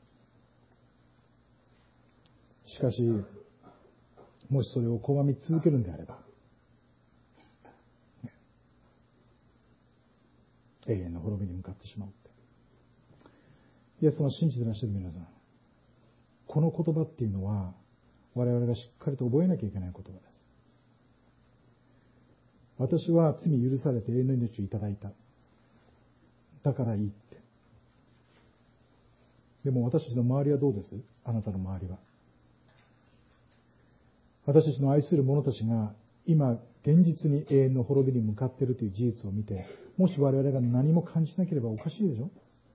しかし、もしそれを拒み続けるんであれば、永遠の滅びに向かってしまうって。イエス様を信じていらっしゃる皆さん、この言葉っていうのは、我々がしっかりと覚えなきゃいけない言葉です。私は罪許されて永遠の命をいただいた。だからいいって。でも私たちの周りはどうです？あなたの周りは。私たちの愛する者たちが今現実に永遠の滅びに向かっているという事実を見て、もし我々が何も感じなければおかしいでしょ？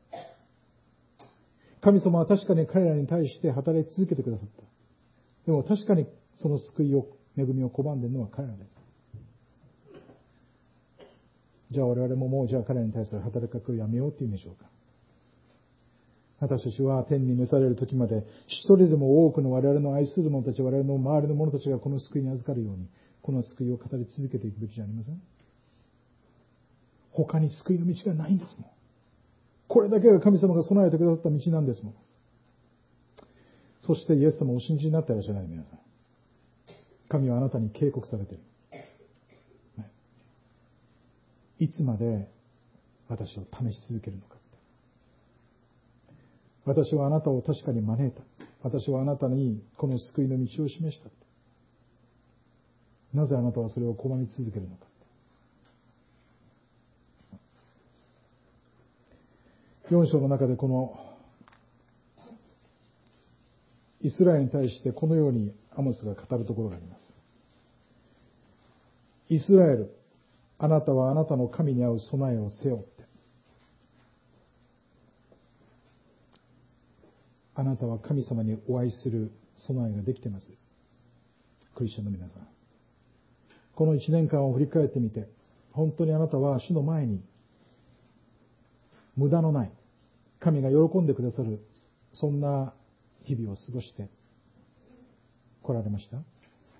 神様は確かに彼らに対して働き続けてくださった。でも確かにその救いを、恵みを拒んでいるのは彼らです。 じゃあ我々ももうじゃあ彼に対する働きかけをやめようっていうんでしょうか。私たちは天に召される時まで一人でも多くの我々の愛する者たち、我々の周りの者たちがこの救いに預かるように、この救いを語り続けていくべきじゃありません。他に救いの道がないんですもん。これだけが神様が備えてくださった道なんですもん。そしてイエス様をお信じになっていらっしゃらない皆さん。神はあなたに警告されている。いつまで私を試し続けるのかって。私はあなたを確かに招いた。私はあなたにこの救いの道を示したって。なぜあなたはそれを拒み続けるのか。よん章の中でこのイスラエルに対してこのようにアモスが語るところがあります。イスラエル、あなたはあなたの神に合う備えを背負って。あなたは神様にお会いする備えができています。クリスチャンの皆さん。この一年間を振り返ってみて、本当にあなたは主の前に無駄のない、神が喜んでくださる、そんな日々を過ごして来られました？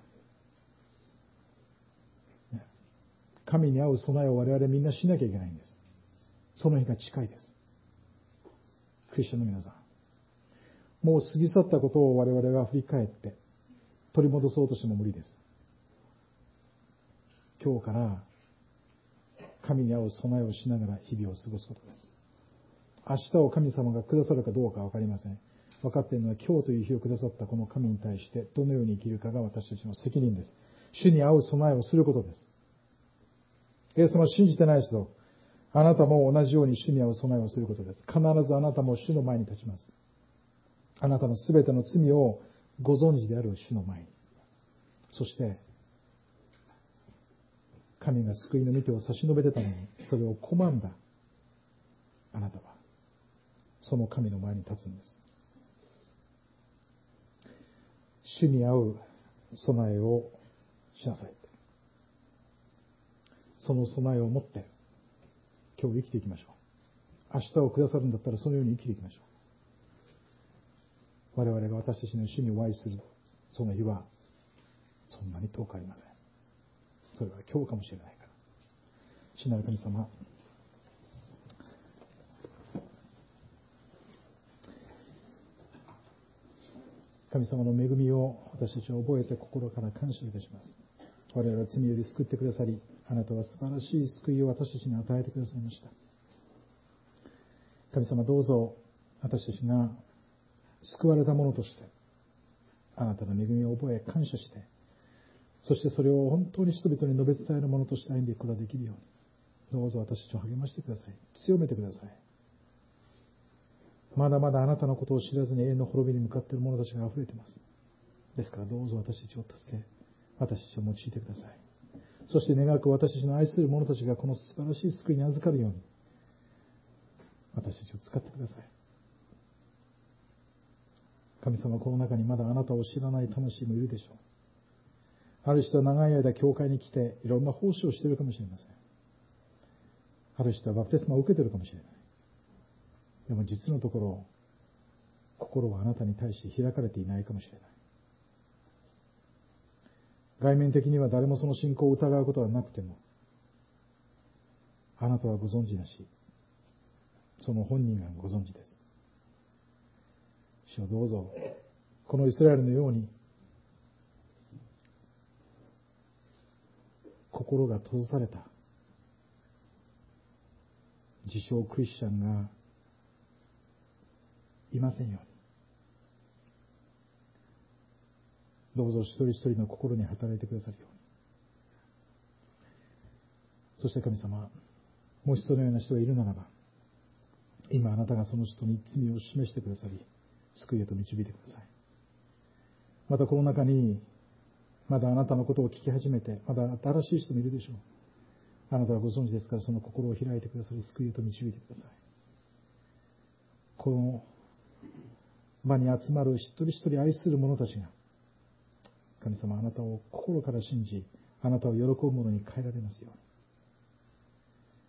神に合う備えを我々みんなしなきゃいけないんです。その日が近いです。クリスチャンの皆さん。もう過ぎ去ったことを我々が振り返って取り戻そうとしても無理です。今日から神に合う備えをしながら日々を過ごすことです。明日を神様がくださるかどうかわかりません。分かっているのは今日という日をくださったこの神に対してどのように生きるかが私たちの責任です。主に合う備えをすることです。イエス様を信じてない人、あなたも同じように主に合う備えをすることです。必ずあなたも主の前に立ちます。あなたのすべての罪をご存知である主の前に。そして、神が救いの御手を差し伸べてたのに、それを拒んだあなたは、その神の前に立つんです。主に合う備えをしなさい。その備えを持って、今日生きていきましょう。明日をくださるんだったらそのように生きていきましょう。我々が私たちの主にお会いする、その日は、そんなに遠くありません。それは今日かもしれないから。主なる神様、神様の恵みを私たちは覚えて心から感謝いたします。我々は罪より救ってくださり、あなたは素晴らしい救いを私たちに与えてくださいました。神様、どうぞ私たちが救われた者として、あなたの恵みを覚え感謝して、そしてそれを本当に人々に述べ伝える者として歩んでいくことができるように、どうぞ私たちを励ましてください。強めてください。まだまだあなたのことを知らずに永遠の滅びに向かっている者たちが溢れています。ですからどうぞ私たちを助け、私たちを用いてください。そして願く私たちの愛する者たちがこの素晴らしい救いに預かるように、私たちを使ってください。神様、この中にまだあなたを知らない魂もいるでしょう。ある人は長い間教会に来ていろんな奉仕をしているかもしれません。ある人はバプテスマを受けているかもしれない。でも実のところ、心はあなたに対して開かれていないかもしれない。外面的には誰もその信仰を疑うことはなくても、あなたはご存知だし、その本人がご存知です。主はどうぞ、このイスラエルのように、心が閉ざされた自称クリスチャンがいませんように、どうぞ一人一人の心に働いてくださるように。そして神様、もしそのような人がいるならば、今あなたがその人に罪を示してくださり、救いへと導いてください。またこの中に、まだあなたのことを聞き始めて、まだ新しい人もいるでしょう。あなたはご存知ですから、その心を開いてくださり、救いへと導いてください。この場に集まる一人一人愛する者たちが、神様、あなたを心から信じ、あなたを喜ぶ者に変えられますように。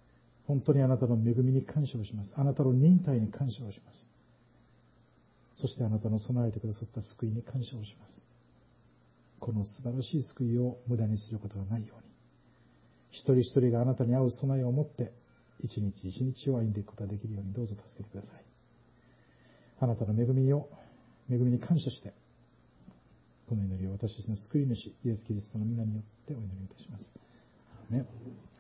本当にあなたの恵みに感謝をします。あなたの忍耐に感謝をします。そしてあなたの備えてくださった救いに感謝をします。この素晴らしい救いを無駄にすることがないように、一人一人があなたに合う備えを持って、一日一日を歩んでいくことができるようにどうぞ助けてください。あなたの恵みを、恵みに感謝して、この祈りを私たちの救い主、イエス・キリストの皆によってお祈りいたします。アーメン。